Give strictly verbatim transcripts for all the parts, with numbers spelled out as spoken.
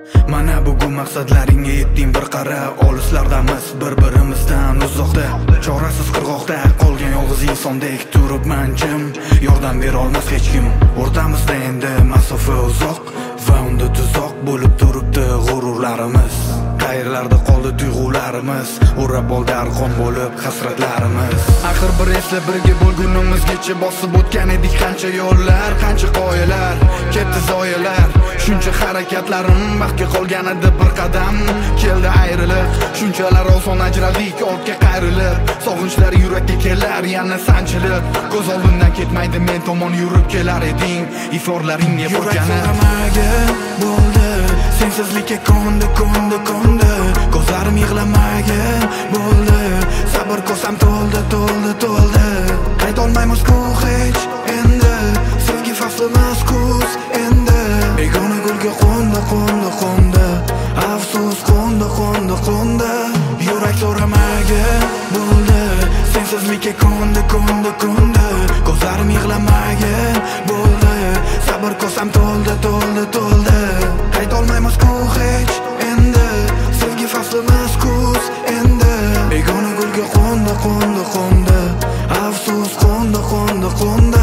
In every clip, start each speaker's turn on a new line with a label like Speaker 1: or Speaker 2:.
Speaker 1: Mana bugun maqsadlaringga yetding bir qara. Olislardamiz bir-birimizdan uzoqda, chorasiz qirg'oqda qolgan yolg'iz insondek turibman jim. Yordam bera olmas hech kim. O'rtamizda endi masofa uzoq va unda tuzoq bo'lib turibdi g'ururlarimiz. Qayerlarda qoldi tuyg'ularimiz, o'rab oldi arqon bo'lib hasratlarimiz. Axir bir esla birga bo'lgunimizgacha bosib o'tgan edik qancha yo'llar, qancha qoyalar, ketdi zoyalar. Shuncha harakatlarim baxtga qolgan edi bir qadam. Keldi ayriliq, shunchalar oson ajraldik ortga qayrilib. Sog'inchlar yurakka kelar yana sanchilib. Ko'z oldimdan ketmaydi men tomon yurib kelar eding. Iflorlaring ne bo'lgani bo'ldi, sensizlikka ko'ndi, ko'ndi, ko'ndi. Ko'zlarim yig'lamagin bo'ldi, sabr kosam to'ldi, to'ldi, to'ldi. Qaytolmaymiz-ku hech endi, sevgi faslimiz kuz endi. Begona gulga qo'ndi, qo'ndi, qo'ndi. Afsus qo'ndi, qo'ndi, qo'ndi. Yurak so'ramagin bo'ldi, sensizlikka ko'ndi, ko'ndi, ko'ndi. Ko'zlarim yig'lamagin bo'ldi, sabr kosam to'ldi, to'ldi, to'ldi. Qaytolmaymiz-ku hech endi, sevgi faslimiz kuz endi. Begona gulga qo'ndi, qo'ndi, qo'ndi. Afsus qo'ndi, qo'ndi, qo'ndi.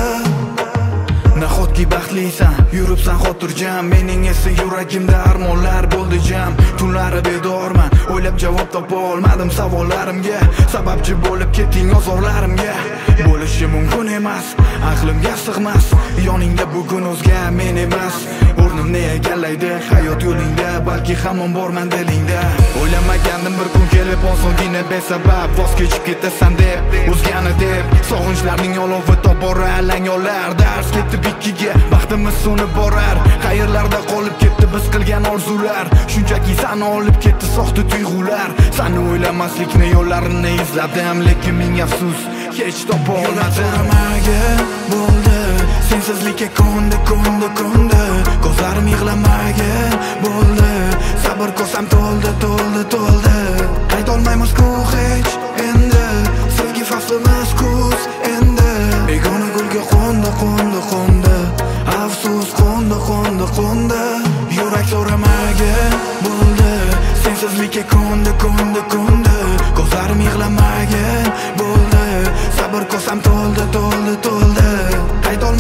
Speaker 1: Nahotki baxtlisan, yuribsan xotirjam. Mening esa yuragimda armonlar bo'ldi jam. Tunlari bedorman, o'ylab javob topa olmadim savollarimga. Sababchi bo'lib ketding ozorlarimga. Bo'lishi mumkin emas, aqlimga sig'mas. Yoningda bugun o'zga men emas. O'rnimni egallaydi hayot yo'lingda, balki hamon borman dilingda. O'ylamagandim bir kun kelib osongina besabab voz kechib ketasan deb, o'zgani deb. Sog'inchlarning olovi tobora alang yolar, dars ketdi ikkiga, baxtimiz so'nib borar. Qayerlarda qolib ketdi biz qilgan orzular, shunchaki sani olib ketdi soxta tuyg'ular. Sani o'ylamaslikni yo'llarini izladim, lekin ming afsus hech topa olmadim. Bo'ldi, sensizlikka ko'ndi, ko'ndi, ko'ndi. Ko'zlarim yig'lamagin bo'ldi, sabr kosam to'ldi, to'ldi, to'ldi. Qaytolmaymiz-ku hech endi, sevgi faslimiz kuz endi. Begona gulga qo'ndi, qo'ndi, qo'ndi. Afsus qo'ndi, qo'ndi, qo'ndi. Yurak so'ramagin bo'ldi, sensizlikka ko'ndi, ko'ndi, ko'ndi. Ko'zlarim yig'lamagin bo'ldi, sabr kosam to'ldi, to'ldi, to'ldi. Qaytol